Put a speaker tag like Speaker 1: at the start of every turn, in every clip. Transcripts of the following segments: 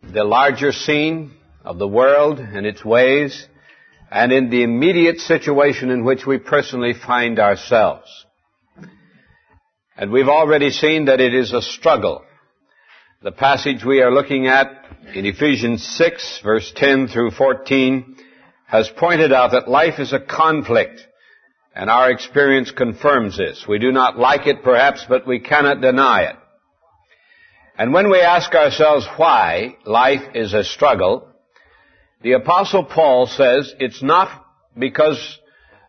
Speaker 1: the larger scene of the world and its ways, and in the immediate situation in which we personally find ourselves. And we've already seen that it is a struggle. The passage we are looking at in Ephesians 6, verse 10 through 14, has pointed out that life is a conflict, and our experience confirms this. We do not like it, perhaps, but we cannot deny it. And when we ask ourselves why life is a struggle, the Apostle Paul says it's not because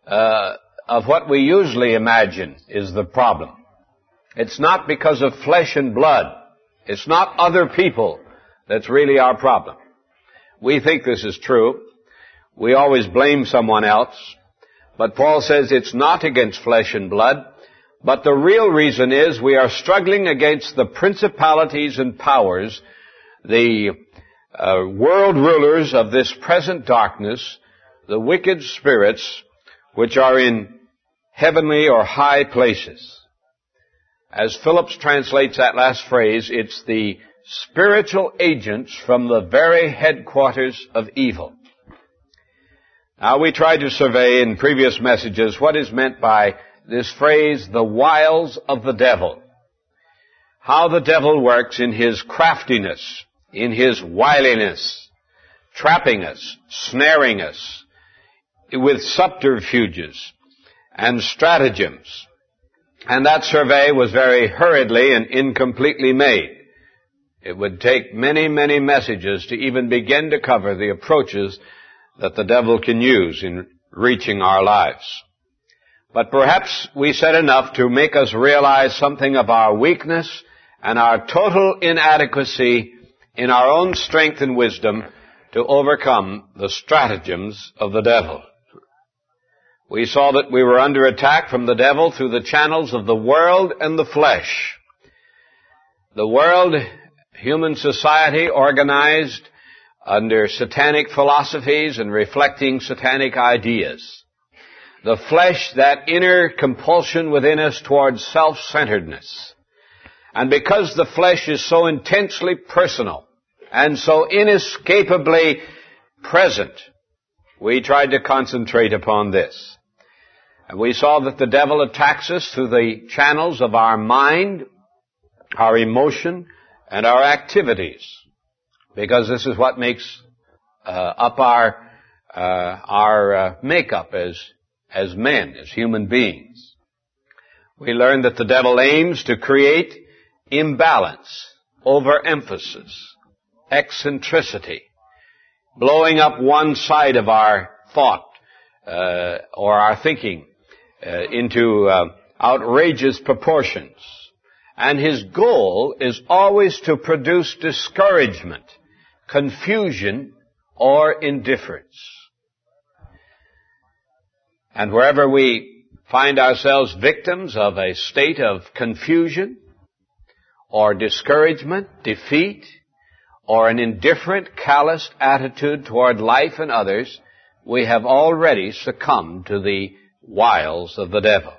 Speaker 1: of what we usually imagine is the problem. It's not because of flesh and blood. It's not other people that's really our problem. We think this is true. We always blame someone else. But Paul says it's not against flesh and blood, but the real reason is we are struggling against the principalities and powers, the world rulers of this present darkness, the wicked spirits which are in heavenly or high places. As Phillips translates that last phrase, it's the spiritual agents from the very headquarters of evil. Now, we tried to survey in previous messages what is meant by this phrase, the wiles of the devil. How the devil works in his craftiness, in his wiliness, trapping us, snaring us, with subterfuges and stratagems. And that survey was very hurriedly and incompletely made. It would take many, many messages to even begin to cover the approaches that the devil can use in reaching our lives. But perhaps we said enough to make us realize something of our weakness and our total inadequacy in our own strength and wisdom to overcome the stratagems of the devil. We saw that we were under attack from the devil through the channels of the world and the flesh. The world, human society organized under satanic philosophies and reflecting satanic ideas. The flesh, that inner compulsion within us towards self-centeredness. And because the flesh is so intensely personal and so inescapably present, we tried to concentrate upon this. And we saw that the devil attacks us through the channels of our mind, our emotion, and our activities. Because this is what makes up our makeup as men, as human beings. We learned that the devil aims to create imbalance, overemphasis, eccentricity, blowing up one side of our thought or our thinking into outrageous proportions. And his goal is always to produce discouragement, confusion, or indifference. And wherever we find ourselves victims of a state of confusion, or discouragement, defeat, or an indifferent, calloused attitude toward life and others, we have already succumbed to the wiles of the devil.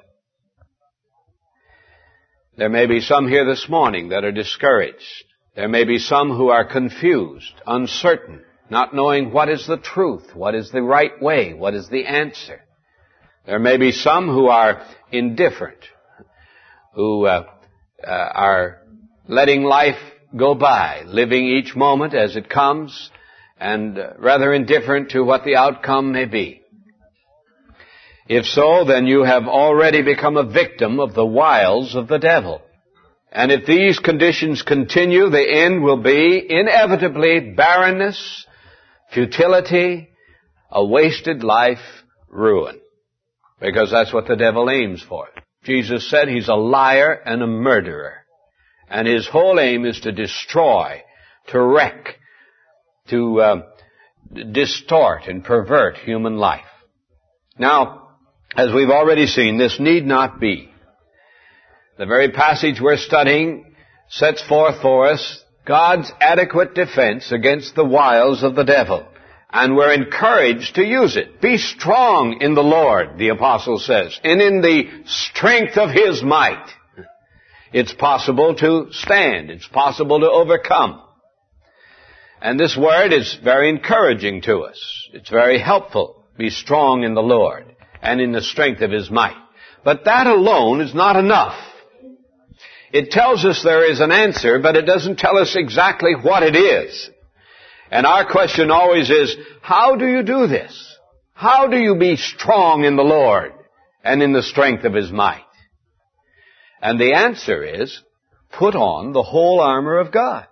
Speaker 1: There may be some here this morning that are discouraged. There may be some who are confused, uncertain, not knowing what is the truth, what is the right way, what is the answer. There may be some who are indifferent, who are letting life go by, living each moment as it comes, and rather indifferent to what the outcome may be. If so, then you have already become a victim of the wiles of the devil. And if these conditions continue, the end will be inevitably barrenness, futility, a wasted life, ruin. Because that's what the devil aims for. Jesus said he's a liar and a murderer. And his whole aim is to destroy, to wreck, to distort and pervert human life. Now, as we've already seen, this need not be. The very passage we're studying sets forth for us God's adequate defense against the wiles of the devil. And we're encouraged to use it. Be strong in the Lord, the apostle says, and in the strength of his might. It's possible to stand. It's possible to overcome. And this word is very encouraging to us. It's very helpful. Be strong in the Lord and in the strength of His might. But that alone is not enough. It tells us there is an answer, but it doesn't tell us exactly what it is. And our question always is, how do you do this? How do you be strong in the Lord and in the strength of His might? And the answer is, put on the whole armor of God.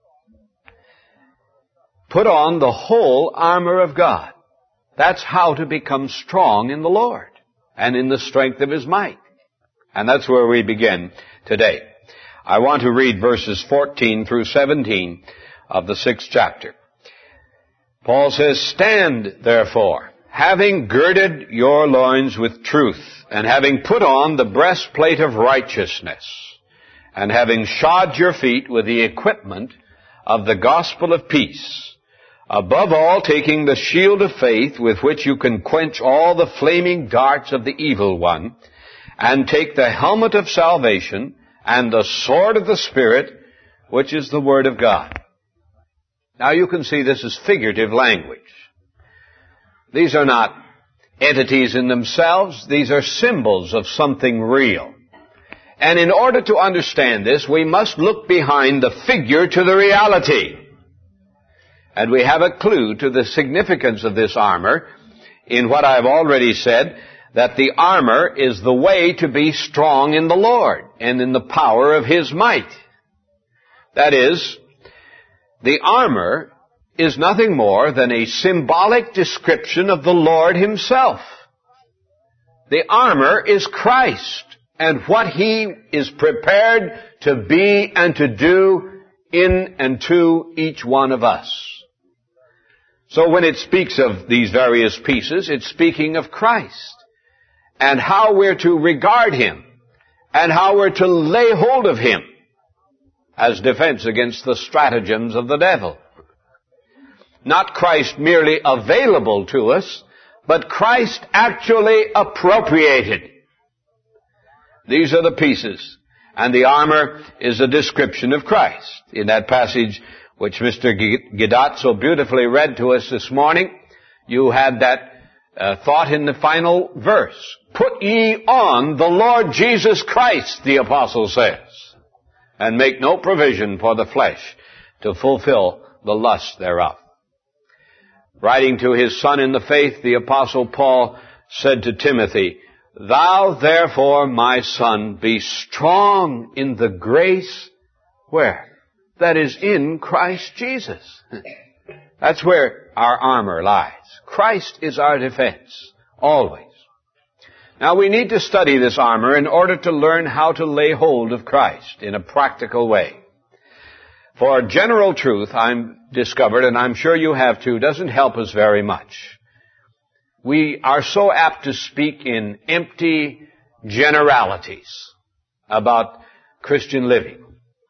Speaker 1: Put on the whole armor of God. That's how to become strong in the Lord and in the strength of His might. And that's where we begin today. I want to read verses 14 through 17 of the 6th chapter. Paul says, "Stand, therefore, having girded your loins with truth, and having put on the breastplate of righteousness, and having shod your feet with the equipment of the gospel of peace, above all taking the shield of faith with which you can quench all the flaming darts of the evil one, and take the helmet of salvation and the sword of the Spirit, which is the Word of God." Now you can see this is figurative language. These are not entities in themselves. These are symbols of something real. And in order to understand this, we must look behind the figure to the reality. And we have a clue to the significance of this armor in what I've already said, that the armor is the way to be strong in the Lord and in the power of His might. That is, the armor is nothing more than a symbolic description of the Lord Himself. The armor is Christ and what He is prepared to be and to do in and to each one of us. So when it speaks of these various pieces, it's speaking of Christ and how we're to regard Him and how we're to lay hold of Him as defense against the stratagems of the devil. Not Christ merely available to us, but Christ actually appropriated. These are the pieces, and the armor is a description of Christ. In that passage which Mr. Gidat so beautifully read to us this morning, you had that thought in the final verse. "Put ye on the Lord Jesus Christ," the apostle says, "and make no provision for the flesh to fulfill the lust thereof." Writing to his son in the faith, the apostle Paul said to Timothy, "Thou therefore, my son, be strong in the grace," where? That is in Christ Jesus. That's where our armor lies. Christ is our defense, always. Now we need to study this armor in order to learn how to lay hold of Christ in a practical way. For general truth, I've discovered, and I'm sure you have too, doesn't help us very much. We are so apt to speak in empty generalities about Christian living.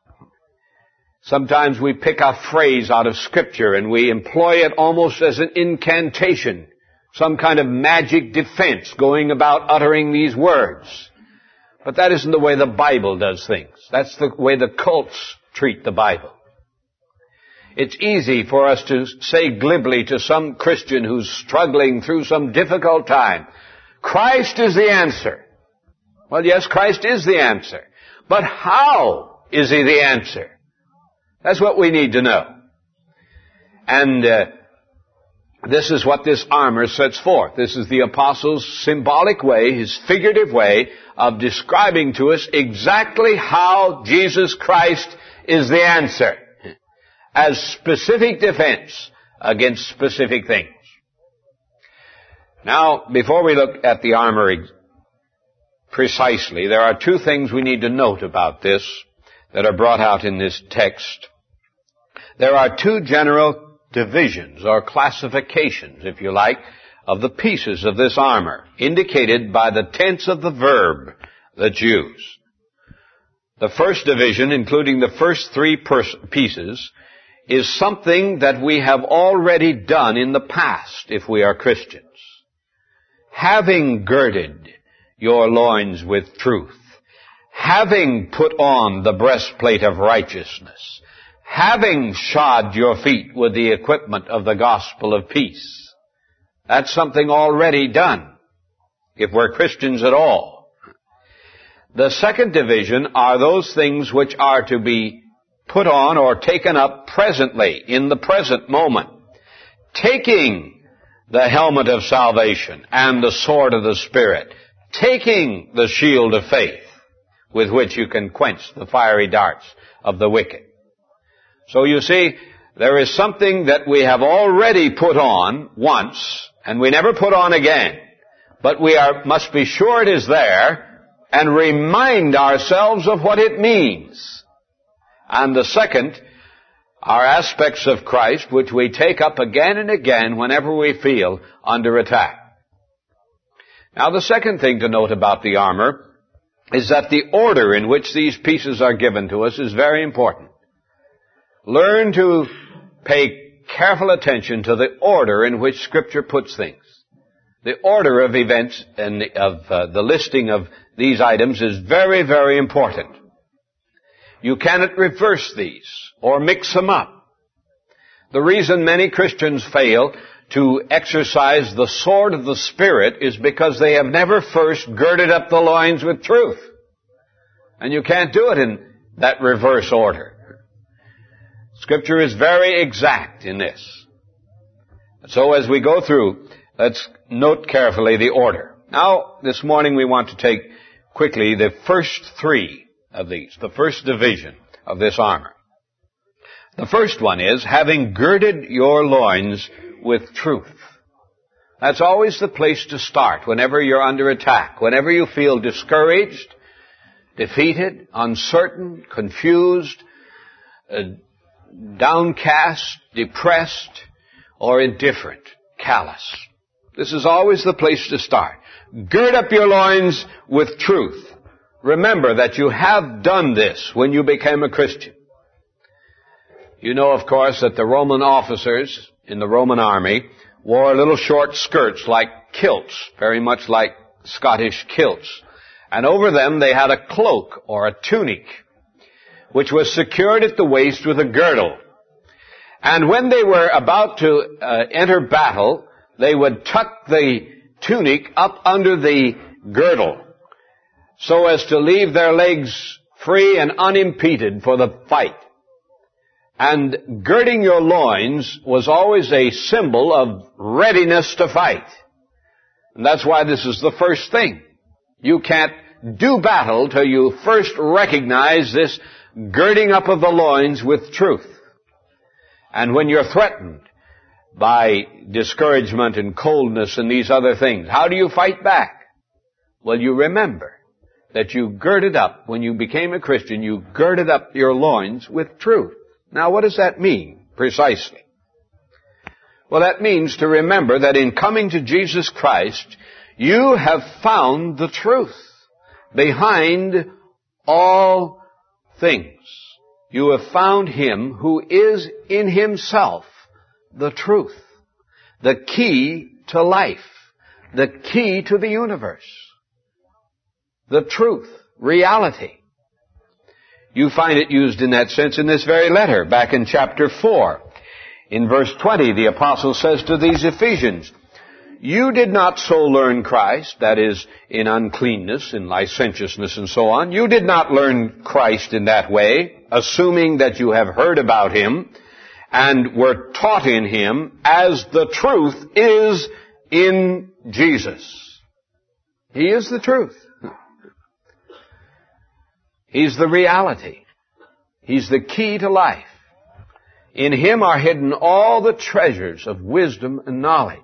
Speaker 1: Sometimes we pick a phrase out of Scripture and we employ it almost as an incantation, some kind of magic defense going about uttering these words. But that isn't the way the Bible does things. That's the way the cults treat the Bible. It's easy for us to say glibly to some Christian who's struggling through some difficult time, "Christ is the answer." Well, yes, Christ is the answer. But how is He the answer? That's what we need to know. And this is what this armor sets forth. This is the apostle's symbolic way, his figurative way of describing to us exactly how Jesus Christ is the answer as specific defense against specific things. Now, before we look at the armor precisely, there are two things we need to note about this that are brought out in this text. There are two general divisions or classifications, if you like, of the pieces of this armor, indicated by the tense of the verb that's used. The first division, including the first three pieces, is something that we have already done in the past if we are Christians. Having girded your loins with truth, having put on the breastplate of righteousness, having shod your feet with the equipment of the gospel of peace. That's something already done, if we're Christians at all. The second division are those things which are to be put on or taken up presently, in the present moment. Taking the helmet of salvation and the sword of the Spirit. Taking the shield of faith, with which you can quench the fiery darts of the wicked. So you see, there is something that we have already put on once, and we never put on again. But we must be sure it is there, and remind ourselves of what it means. And the second are aspects of Christ which we take up again and again whenever we feel under attack. Now, the second thing to note about the armor is that the order in which these pieces are given to us is very important. Learn to pay careful attention to the order in which Scripture puts things. The order of events and the listing of these items is very, very important. You cannot reverse these or mix them up. The reason many Christians fail to exercise the sword of the Spirit is because they have never first girded up the loins with truth. And you can't do it in that reverse order. Scripture is very exact in this. So as we go through, let's note carefully the order. Now, this morning we want to take quickly the first three of these, the first division of this armor. The first one is, having girded your loins with truth. That's always the place to start whenever you're under attack, whenever you feel discouraged, defeated, uncertain, confused, downcast, depressed, or indifferent, callous. This is always the place to start. Gird up your loins with truth. Remember that you have done this when you became a Christian. You know, of course, that the Roman officers in the Roman army wore little short skirts like kilts, very much like Scottish kilts. And over them they had a cloak or a tunic, which was secured at the waist with a girdle. And when they were about to enter battle, they would tuck the tunic up under the girdle so as to leave their legs free and unimpeded for the fight. And girding your loins was always a symbol of readiness to fight. And that's why this is the first thing. You can't do battle till you first recognize this girding up of the loins with truth. And when you're threatened by discouragement and coldness and these other things, how do you fight back? Well, you remember that you girded up, when you became a Christian, you girded up your loins with truth. Now, what does that mean precisely? Well, that means to remember that in coming to Jesus Christ, you have found the truth behind all things. You have found Him who is in Himself the truth, the key to life, the key to the universe, the truth, reality. You find it used in that sense in this very letter, back in chapter 4. In verse 20, the apostle says to these Ephesians, you did not so learn Christ, that is, in uncleanness, in licentiousness, and so on. You did not learn Christ in that way, assuming that you have heard about Him and were taught in Him, as the truth is in Jesus. He is the truth. He's the reality. He's the key to life. In Him are hidden all the treasures of wisdom and knowledge.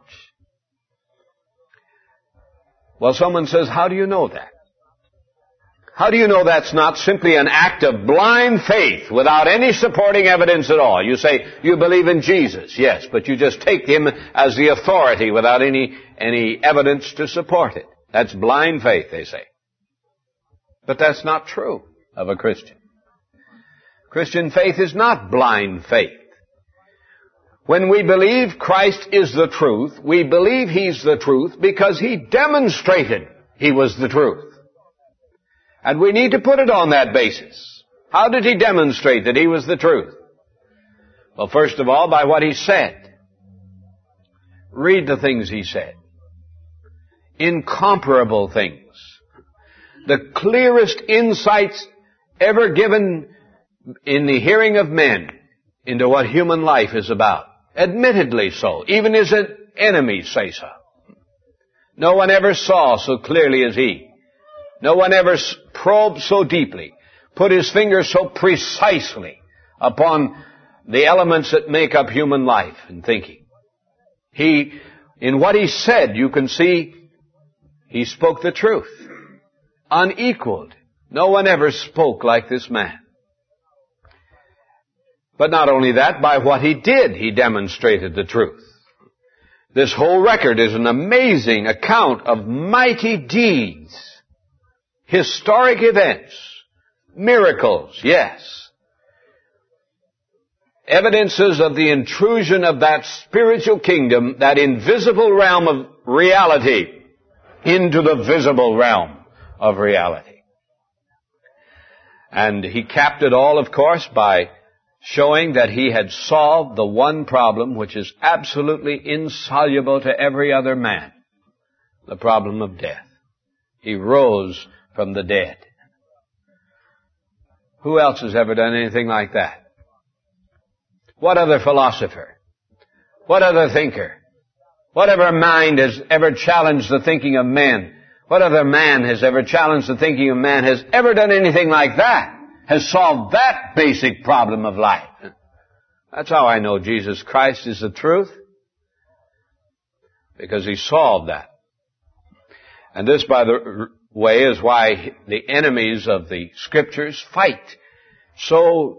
Speaker 1: Well, someone says, how do you know that? How do you know that's not simply an act of blind faith without any supporting evidence at all? You say, you believe in Jesus. Yes, but you just take Him as the authority without any evidence to support it. That's blind faith, they say. But that's not true of a Christian. Christian faith is not blind faith. When we believe Christ is the truth, we believe He's the truth because He demonstrated He was the truth. And we need to put it on that basis. How did He demonstrate that He was the truth? Well, first of all, by what he said. Read the things he said. Incomparable things. The clearest insights ever given in the hearing of men into what human life is about. Admittedly so. Even his enemies say so. No one ever saw so clearly as he. No one ever probed so deeply, put his finger so precisely upon the elements that make up human life and thinking. In what he said, you can see he spoke the truth. Unequaled. No one ever spoke like this man. But not only that, by what he did, he demonstrated the truth. This whole record is an amazing account of mighty deeds, historic events, miracles, yes. Evidences of the intrusion of that spiritual kingdom, that invisible realm of reality, into the visible realm of reality. And he capped it all, of course, by showing that he had solved the one problem which is absolutely insoluble to every other man, the problem of death. He rose from the dead. Who else has ever done anything like that? What other philosopher? What other thinker? What other mind has ever challenged the thinking of men? What other man has ever challenged the thinking of man, has ever done anything like that? Has solved that basic problem of life? That's how I know Jesus Christ is the truth. Because he solved that. And this, by the way, is why the enemies of the Scriptures fight so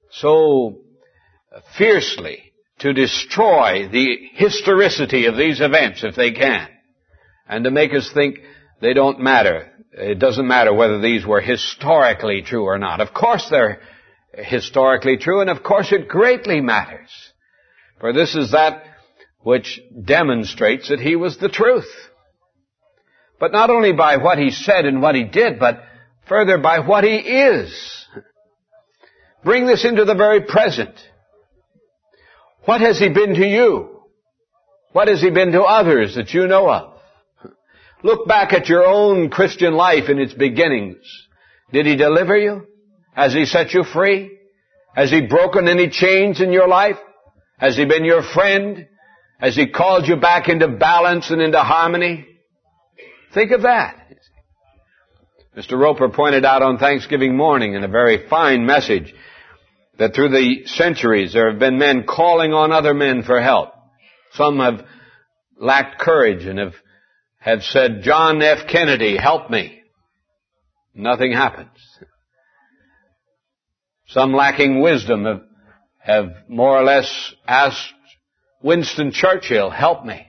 Speaker 1: fiercely to destroy the historicity of these events if they can. And to make us think they don't matter. It doesn't matter whether these were historically true or not. Of course they're historically true, and of course it greatly matters. For this is that which demonstrates that he was the truth. But not only by what he said and what he did, but further by what he is. Bring this into the very present. What has he been to you? What has he been to others that you know of? Look back at your own Christian life in its beginnings. Did he deliver you? Has he set you free? Has he broken any chains in your life? Has he been your friend? Has he called you back into balance and into harmony? Think of that. Mr. Roper pointed out on Thanksgiving morning in a very fine message that through the centuries there have been men calling on other men for help. Some have lacked courage and have said, John F. Kennedy, help me. Nothing happens. Some lacking wisdom have more or less asked Winston Churchill, help me.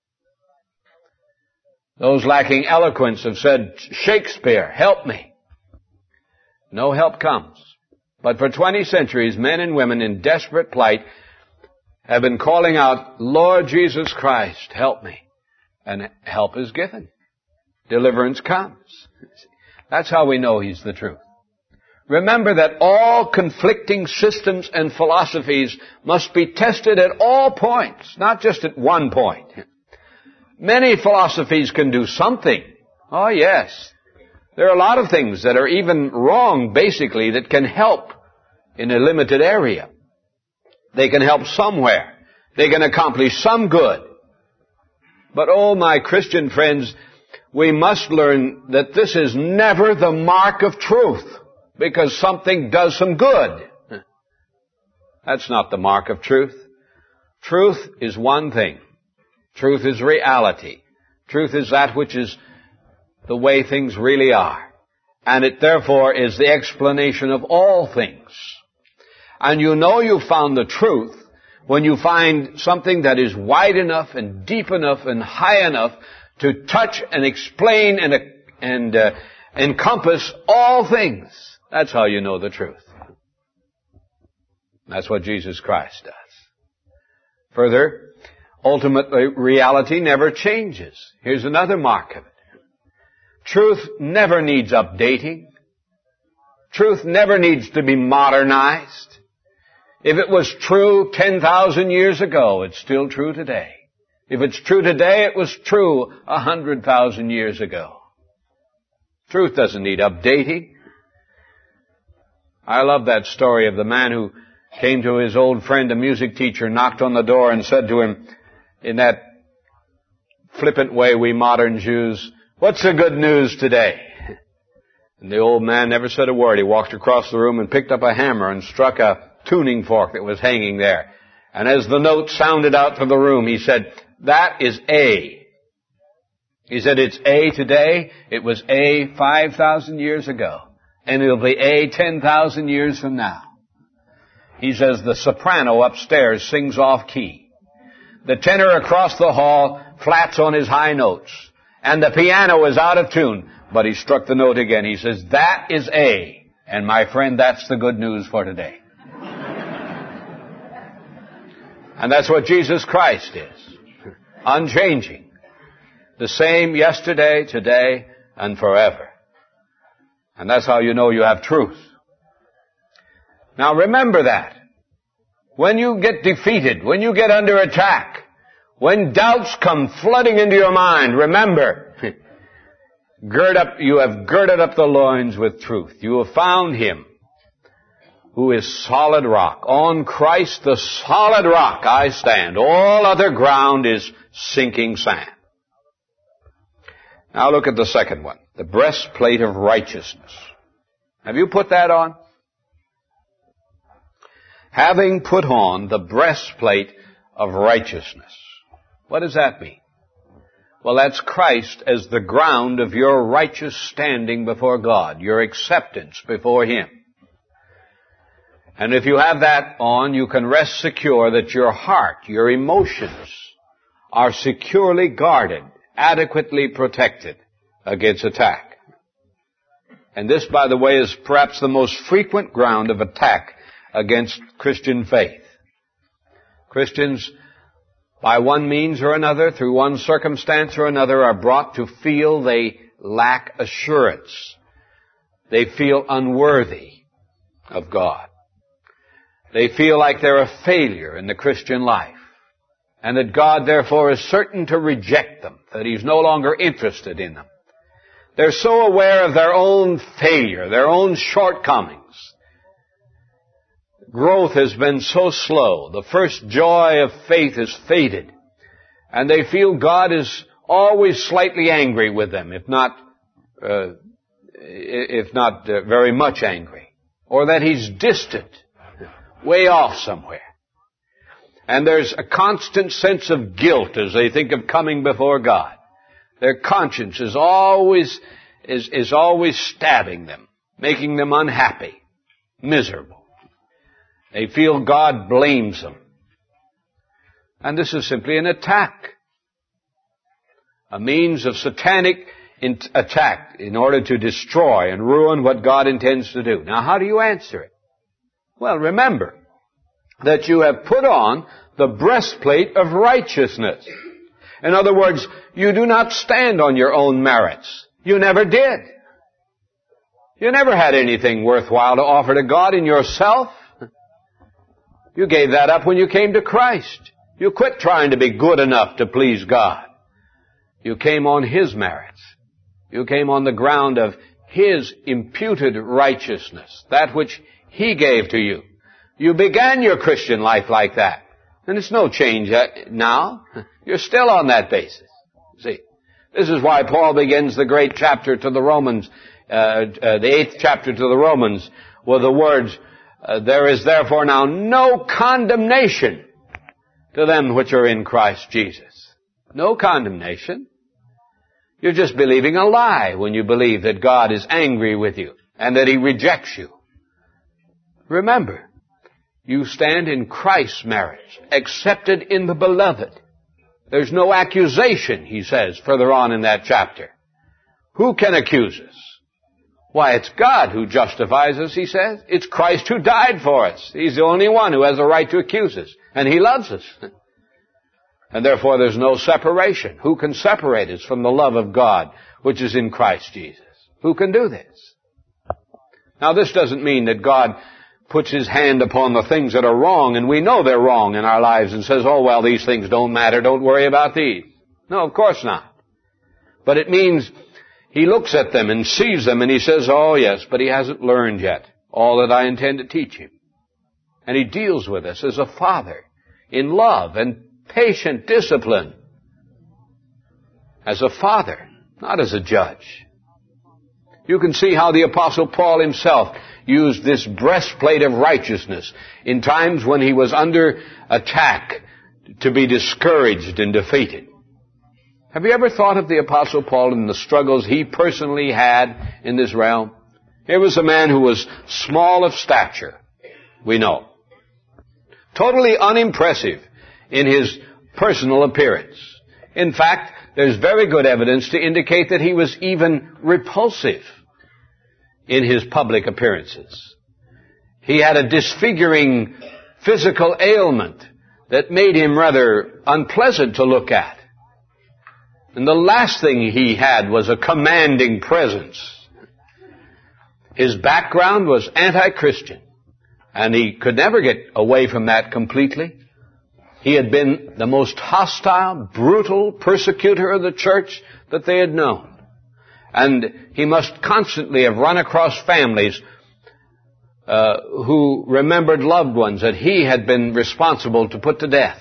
Speaker 1: Those lacking eloquence have said, Shakespeare, help me. No help comes. But for 20 centuries, men and women in desperate plight have been calling out, Lord Jesus Christ, help me. And help is given. Deliverance comes. That's how we know he's the truth. Remember that all conflicting systems and philosophies must be tested at all points, not just at one point. Many philosophies can do something. Oh, yes. There are a lot of things that are even wrong, basically, that can help in a limited area. They can help somewhere. They can accomplish some good. But, oh, my Christian friends, we must learn that this is never the mark of truth, because something does some good. That's not the mark of truth. Truth is one thing. Truth is reality. Truth is that which is the way things really are. And it therefore is the explanation of all things. And you know you found the truth when you find something that is wide enough and deep enough and high enough to touch and explain and encompass all things. That's how you know the truth. That's what Jesus Christ does. Further, ultimate reality never changes. Here's another mark of it. Truth never needs updating. Truth never needs to be modernized. If it was true 10,000 years ago, it's still true today. If it's true today, it was true 100,000 years ago. Truth doesn't need updating. I love that story of the man who came to his old friend, a music teacher, knocked on the door and said to him, in that flippant way we moderns use, "What's the good news today?" And the old man never said a word. He walked across the room and picked up a hammer and struck a tuning fork that was hanging there. And as the note sounded out through the room, he said, "That is A." He said, "It's A today. It was A 5,000 years ago. And it'll be A 10,000 years from now." He says, the soprano upstairs sings off key. The tenor across the hall flats on his high notes. And the piano is out of tune. But he struck the note again. He says, "That is A." And my friend, that's the good news for today. And that's what Jesus Christ is. Unchanging. The same yesterday, today, and forever. And that's how you know you have truth. Now remember that. When you get defeated, when you get under attack, when doubts come flooding into your mind, remember, you have girded up the loins with truth. You have found Him who is solid rock. On Christ, the solid rock, I stand. All other ground is sinking sand. Now look at the second one. The breastplate of righteousness. Have you put that on? Having put on the breastplate of righteousness. What does that mean? Well, that's Christ as the ground of your righteous standing before God, your acceptance before Him. And if you have that on, you can rest secure that your heart, your emotions, are securely guarded, adequately protected against attack. And this, by the way, is perhaps the most frequent ground of attack against Christian faith. Christians, by one means or another, through one circumstance or another, are brought to feel they lack assurance. They feel unworthy of God. They feel like they're a failure in the Christian life, and that God, therefore, is certain to reject them, that He's no longer interested in them. They're so aware of their own failure, their own shortcomings. Growth has been so slow. The first joy of faith has faded. And they feel God is always slightly angry with them, if not very much angry. Or that He's distant, way off somewhere. And there's a constant sense of guilt as they think of coming before God. Their conscience is always stabbing them, making them unhappy, miserable. They feel God blames them. And this is simply an attack. A means of satanic attack in order to destroy and ruin what God intends to do. Now, how do you answer it? Well, remember that you have put on the breastplate of righteousness. In other words, you do not stand on your own merits. You never did. You never had anything worthwhile to offer to God in yourself. You gave that up when you came to Christ. You quit trying to be good enough to please God. You came on His merits. You came on the ground of His imputed righteousness, that which He gave to you. You began your Christian life like that. And it's no change now. You're still on that basis. See, this is why Paul begins the great chapter to the Romans, the 8th chapter to the Romans, with the words, "There is therefore now no condemnation to them which are in Christ Jesus." No condemnation. You're just believing a lie when you believe that God is angry with you and that He rejects you. Remember, you stand in Christ's merits, accepted in the Beloved. There's no accusation, he says further on in that chapter. Who can accuse us? Why, it's God who justifies us, he says. It's Christ who died for us. He's the only one who has a right to accuse us. And He loves us. And therefore there's no separation. Who can separate us from the love of God, which is in Christ Jesus? Who can do this? Now, this doesn't mean that God puts his hand upon the things that are wrong, and we know they're wrong in our lives, and says, oh, well, these things don't matter, don't worry about these. No, of course not. But it means he looks at them and sees them, and he says, oh, yes, but he hasn't learned yet all that I intend to teach him. And he deals with us as a father in love and patient discipline. As a father, not as a judge. You can see how the Apostle Paul himself used this breastplate of righteousness in times when he was under attack to be discouraged and defeated. Have you ever thought of the Apostle Paul and the struggles he personally had in this realm? Here was a man who was small of stature, we know. Totally unimpressive in his personal appearance. In fact, there's very good evidence to indicate that he was even repulsive in his public appearances. He had a disfiguring physical ailment that made him rather unpleasant to look at. And the last thing he had was a commanding presence. His background was anti-Christian, and he could never get away from that completely. He had been the most hostile, brutal persecutor of the church that they had known. And he must constantly have run across families who remembered loved ones that he had been responsible to put to death.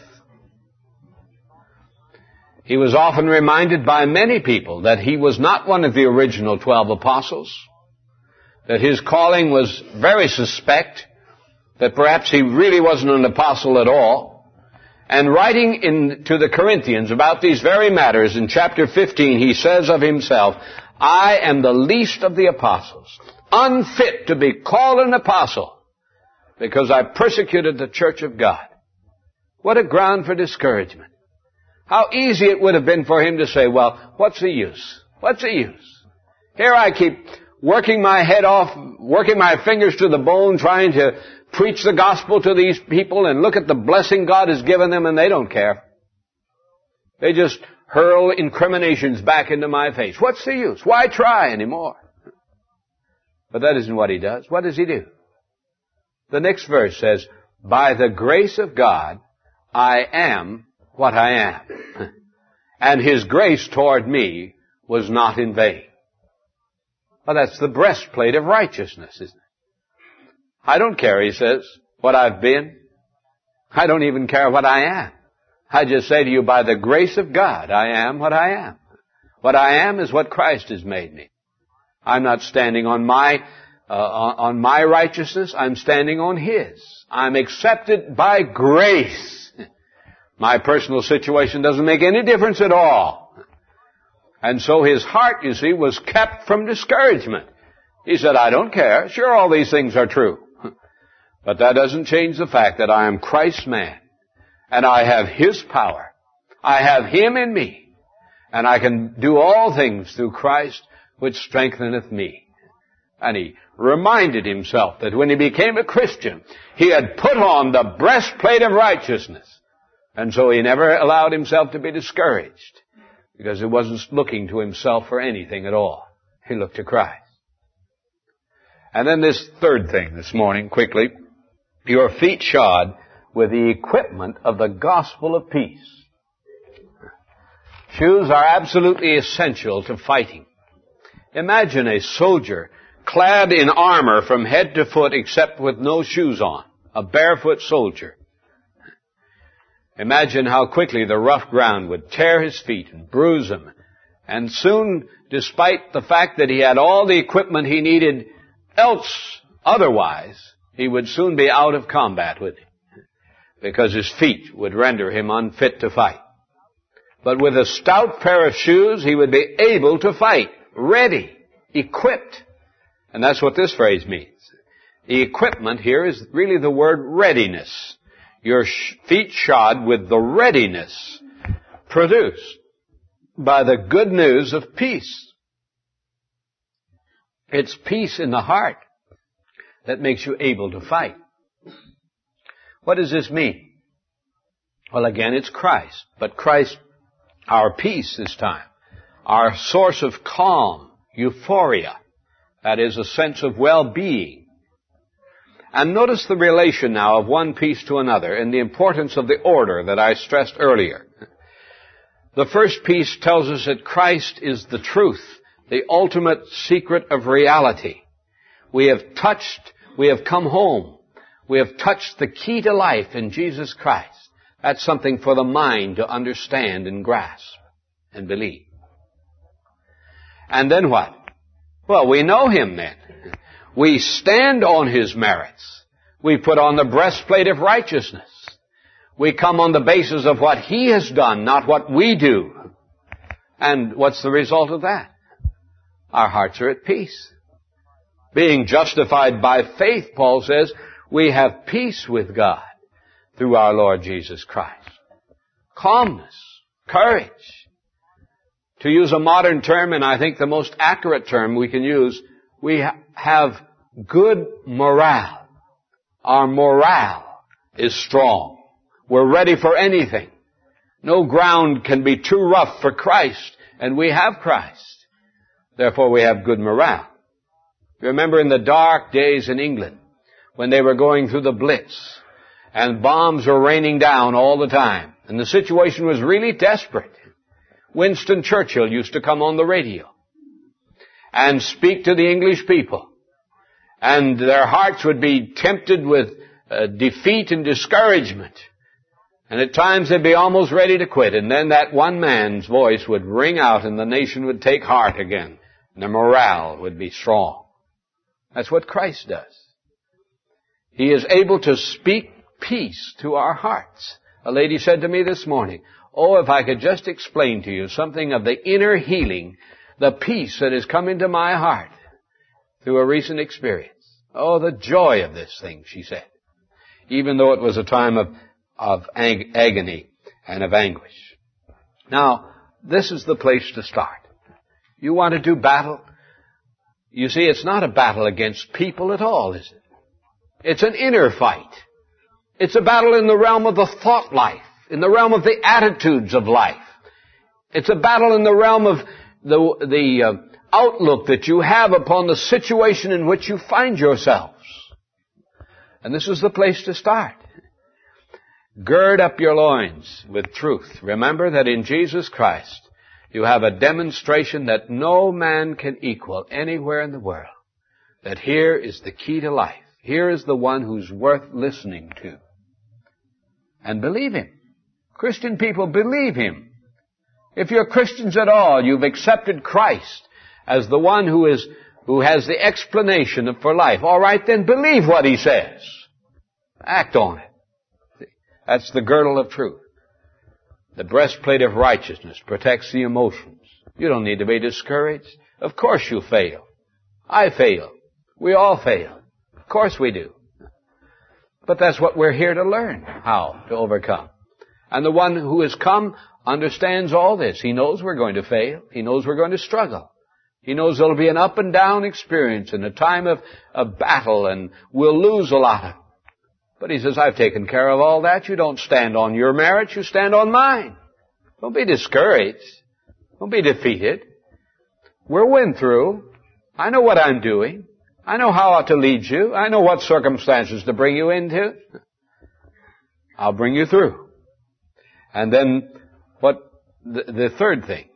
Speaker 1: He was often reminded by many people that he was not one of the original 12 apostles, that his calling was very suspect, that perhaps he really wasn't an apostle at all. And writing to the Corinthians about these very matters in chapter 15, he says of himself, I am the least of the apostles, unfit to be called an apostle, because I persecuted the church of God. What a ground for discouragement. How easy it would have been for him to say, well, what's the use? What's the use? Here I keep working my head off, working my fingers to the bone, trying to preach the gospel to these people, and look at the blessing God has given them, and they don't care. They just hurl incriminations back into my face. What's the use? Why try anymore? But that isn't what he does. What does he do? The next verse says, by the grace of God, I am what I am. And his grace toward me was not in vain. Well, that's the breastplate of righteousness, isn't it? I don't care, he says, what I've been. I don't even care what I am. I just say to you, by the grace of God, I am what I am. What I am is what Christ has made me. I'm not standing on my righteousness. I'm standing on his. I'm accepted by grace. My personal situation doesn't make any difference at all. And so his heart, you see, was kept from discouragement. He said, I don't care. Sure, all these things are true. But that doesn't change the fact that I am Christ's man. And I have his power. I have him in me. And I can do all things through Christ, which strengtheneth me. And he reminded himself that when he became a Christian, he had put on the breastplate of righteousness. And so he never allowed himself to be discouraged, because he wasn't looking to himself for anything at all. He looked to Christ. And then this third thing this morning, quickly, your feet shod with the equipment of the gospel of peace. Shoes are absolutely essential to fighting. Imagine a soldier clad in armor from head to foot except with no shoes on. A barefoot soldier. Imagine how quickly the rough ground would tear his feet and bruise them. And soon, despite the fact that he had all the equipment he needed otherwise, he would soon be out of combat with it, because his feet would render him unfit to fight. But with a stout pair of shoes, he would be able to fight, ready, equipped. And that's what this phrase means. The equipment here is really the word readiness. Your feet shod with the readiness produced by the good news of peace. It's peace in the heart that makes you able to fight. What does this mean? Well, again, it's Christ. But Christ, our peace this time, our source of calm, euphoria, that is a sense of well-being. And notice the relation now of one piece to another and the importance of the order that I stressed earlier. The first piece tells us that Christ is the truth, the ultimate secret of reality. We have come home. We have touched the key to life in Jesus Christ. That's something for the mind to understand and grasp and believe. And then what? Well, we know Him then. We stand on His merits. We put on the breastplate of righteousness. We come on the basis of what He has done, not what we do. And what's the result of that? Our hearts are at peace. Being justified by faith, Paul says, we have peace with God through our Lord Jesus Christ. Calmness, courage. To use a modern term, and I think the most accurate term we can use, we have good morale. Our morale is strong. We're ready for anything. No ground can be too rough for Christ, and we have Christ. Therefore, we have good morale. Remember in the dark days in England, when they were going through the Blitz, and bombs were raining down all the time, and the situation was really desperate. Winston Churchill used to come on the radio and speak to the English people. And their hearts would be tempted with defeat and discouragement. And at times they'd be almost ready to quit. And then that one man's voice would ring out and the nation would take heart again. And the morale would be strong. That's what Christ does. He is able to speak peace to our hearts. A lady said to me this morning, oh, if I could just explain to you something of the inner healing, the peace that has come into my heart through a recent experience. Oh, the joy of this thing, she said. Even though it was a time of agony and of anguish. Now, this is the place to start. You want to do battle? You see, it's not a battle against people at all, is it? It's an inner fight. It's a battle in the realm of the thought life, in the realm of the attitudes of life. It's a battle in the realm of the outlook that you have upon the situation in which you find yourselves. And this is the place to start. Gird up your loins with truth. Remember that in Jesus Christ you have a demonstration that no man can equal anywhere in the world. That here is the key to life. Here is the one who's worth listening to. And believe Him. Christian people, believe Him. If you're Christians at all, you've accepted Christ as the one who has the explanation for life. All right, then believe what He says. Act on it. That's the girdle of truth. The breastplate of righteousness protects the emotions. You don't need to be discouraged. Of course you fail. I fail. We all fail. Of course we do. But that's what we're here to learn, how to overcome. And the one who has come understands all this. He knows we're going to fail. He knows we're going to struggle. He knows there'll be an up and down experience in a time of battle, and we'll lose a lot of it. But He says, I've taken care of all that. You don't stand on your merits, you stand on mine. Don't be discouraged. Don't be defeated. We'll win through. I know what I'm doing. I know how to lead you. I know what circumstances to bring you into. I'll bring you through. And then the third thing,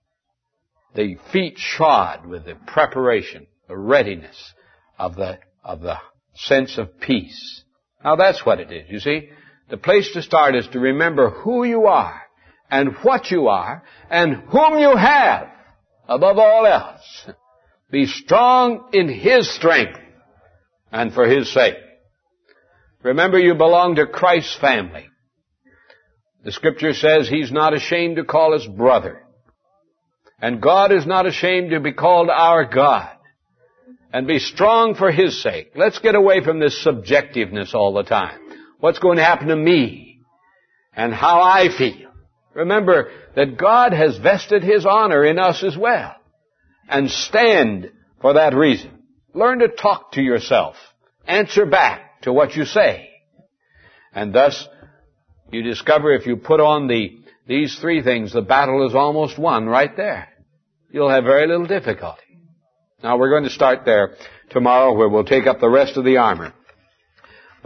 Speaker 1: the feet shod with the preparation, the readiness of the sense of peace. Now that's what it is, you see. The place to start is to remember who you are and what you are and whom you have above all else. Be strong in His strength and for His sake. Remember, you belong to Christ's family. The Scripture says He's not ashamed to call us brother. And God is not ashamed to be called our God. And be strong for His sake. Let's get away from this subjectiveness all the time. What's going to happen to me? And how I feel. Remember that God has vested His honor in us as well. And stand for that reason. Learn to talk to yourself. Answer back to what you say. And thus, you discover if you put on these three things, the battle is almost won right there. You'll have very little difficulty. Now we're going to start there tomorrow where we'll take up the rest of the armor.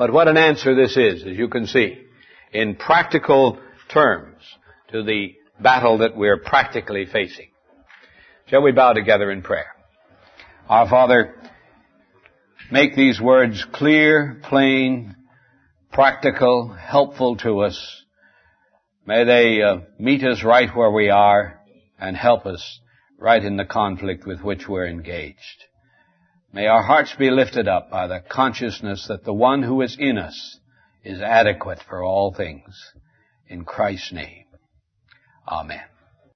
Speaker 1: But what an answer this is, as you can see, in practical terms to the battle that we're practically facing. Shall we bow together in prayer? Our Father, make these words clear, plain, practical, helpful to us. May they meet us right where we are and help us right in the conflict with which we're engaged. May our hearts be lifted up by the consciousness that the one who is in us is adequate for all things. In Christ's name, amen.